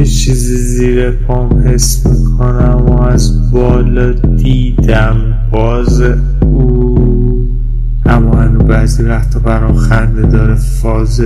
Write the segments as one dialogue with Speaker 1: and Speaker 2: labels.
Speaker 1: چیزی زیر پام حس میکنم و از بالا دیدم باز اما هنو بعضی وقتا برام خنده داره فاز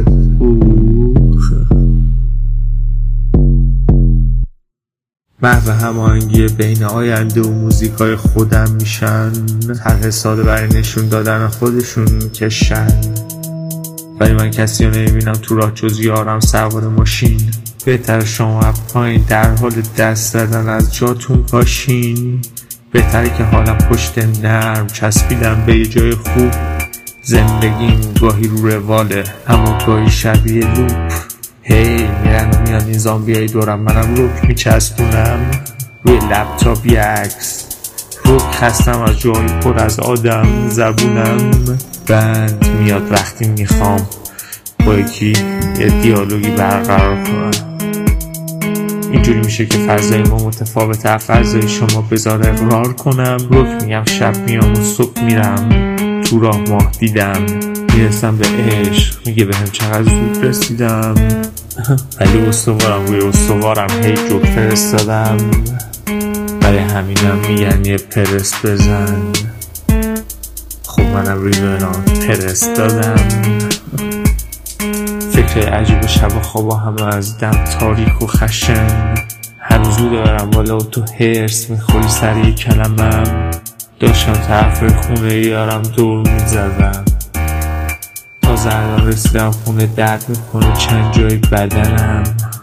Speaker 1: محو هماهنگی بین آینده و موزیکای خودم میشن، طرح ساده برای نشون دادن خودشون میکشن، ولی من کسی رو نمیبینم تو راه جز یارم سوار ماشین. بهتر شما پایین در حال دست زدن از جاتون باشین، بهتره که حالم پشت نرم چسبیدم به یه جای خوب. زندگیم گاهی رو رواله اما گاهی شبیه لوپ. هی میرن و میان این زامبیای دورم، منم روک میچسبونم روی لپتاپ یه عکس. روک خستم از جایی پر از آدم، زبونم بند میاد وقتی میخوام با یکی یه دیالوگی برقرار کنم. اینجوری میشه که فضای ما متفاوته از فضای شما، بذار اقرار کنم. روک میگم شب میام و صبح میرم، تو راه ماه دیدم، میرسم به عشق میگه بهم چقدر زود رسیدم. ولی استوارم روی استوارم هی جوک فرستادم، برای همینم میگن یه پرس بزن. خب منم روی بران پرس دادم. فکر عجیب شب و خوابا همه از دم تاریک و خشن. هنوز زوده برم بالا و تو هرس میخوری سر یه کلمم. داشتم طرف خونه یارم دور میزدم، تازه الان رسیدم خونه درد میکنه چند جای بدنم.